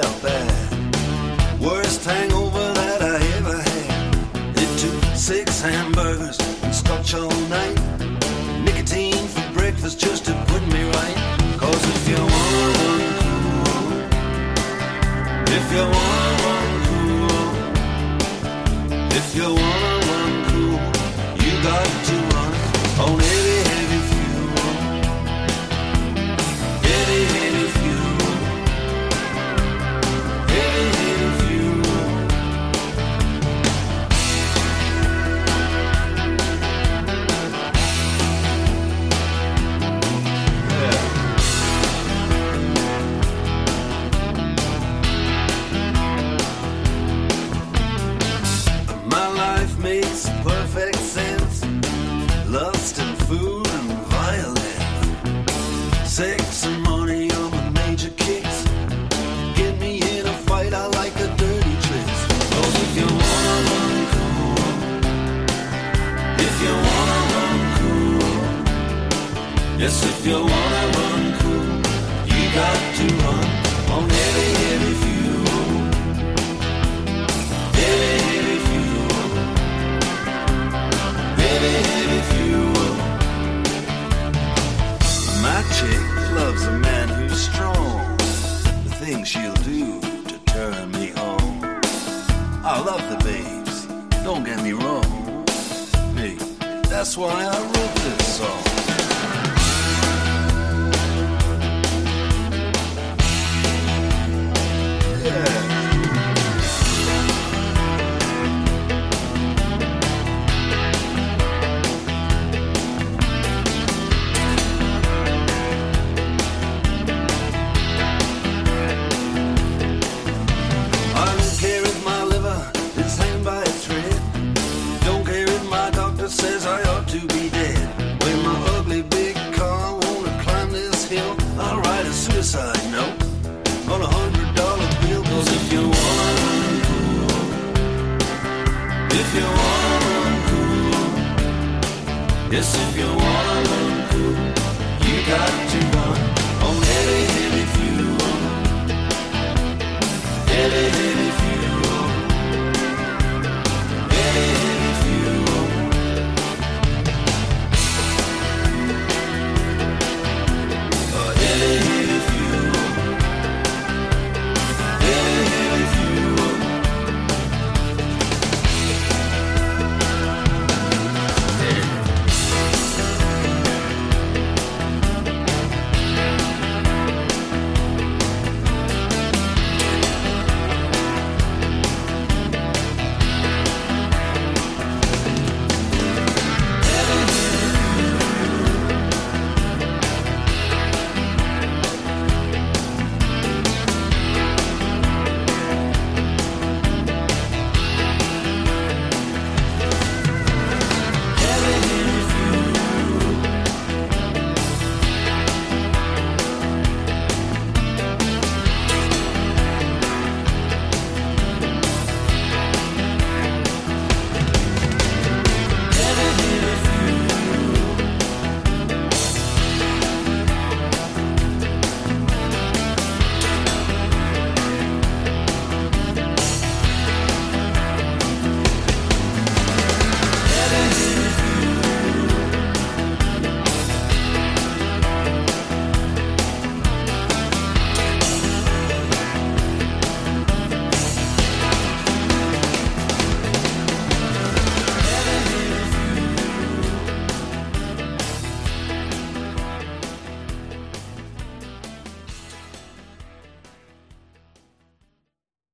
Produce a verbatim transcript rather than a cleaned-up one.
felt bad. Worst hangover that I ever had. It took six hamburgers and scotch all night. Nicotine for breakfast just to put me right. Cause if you wanna run cool, if you wanna run cool, if you wanna run cool, you got to run on heavy, heavy fuel. Heavy, heavy fuel. Heavy, heavy fuel. Yeah. My life makes perfect sense. Lust and food and violence. Sex and money are my major kicks. Get me in a fight, I like a dirty tricks. Cause if you wanna run cool, if you wanna run cool, yes, if you wanna run cool, you got to run on heavy, heavy fuel. Heavy, heavy fuel. Heavy, heavy fuel. My chick loves a man who's strong. The things she'll do to turn me on. I love the babes, don't get me wrong. Hey, that's why I wrote this song. Yeah. I don't care if my liver is hanging by a thread. Don't care if my doctor says I ought to be dead. With my ugly big car, wanna climb this hill. I'll write a suicide note on a hundred dollar bill. Cause if you wanna run cool, if you wanna run cool, yes, if you wanna run cool, you got